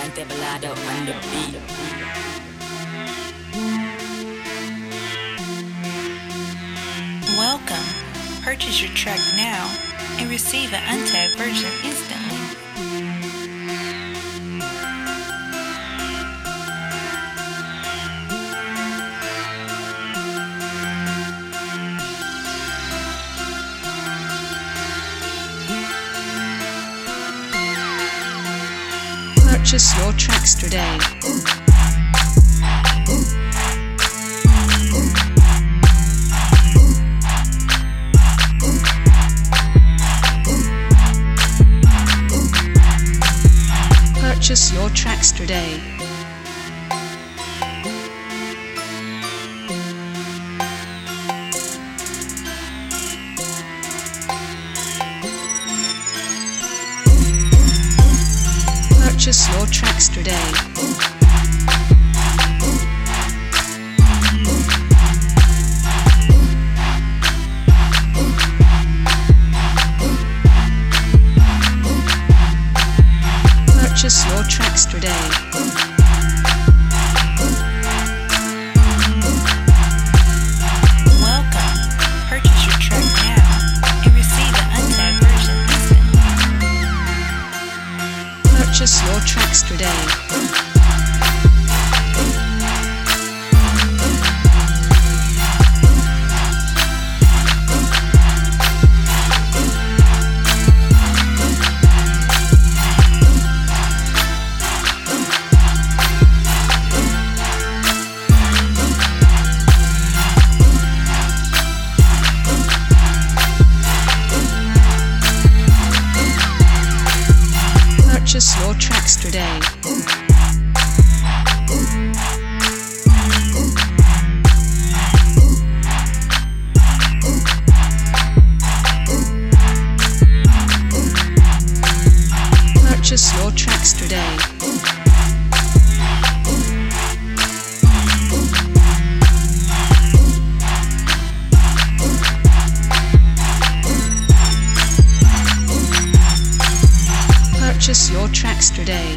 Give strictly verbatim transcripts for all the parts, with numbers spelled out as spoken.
Lantebalado on the beat. Welcome. Purchase your track now and receive an untagged version instantly. Purchase your tracks today. Purchase your tracks today. Purchase your tracks today. Purchase your tracks today. Welcome. Purchase your track now and receive an untagged version instantly. Purchase your tracks today. Purchase your tracks today. Purchase your tracks today. Purchase your tracks today.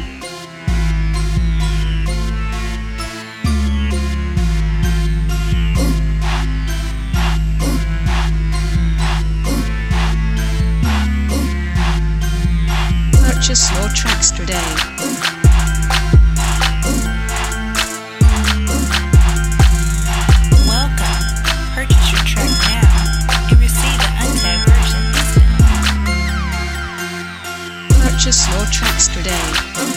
Purchase your tracks today. Welcome. Purchase your track now and receive an untagged version instantly. Purchase your tracks today.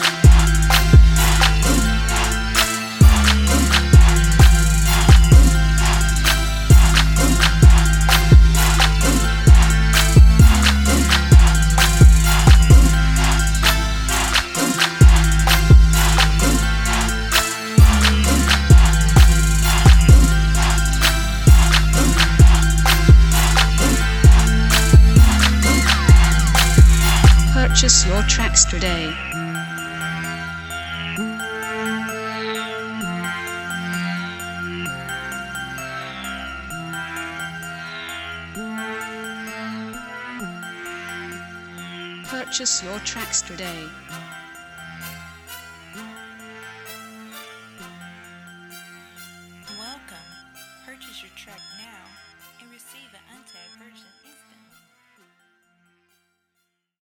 Purchase your tracks today. Purchase your tracks today.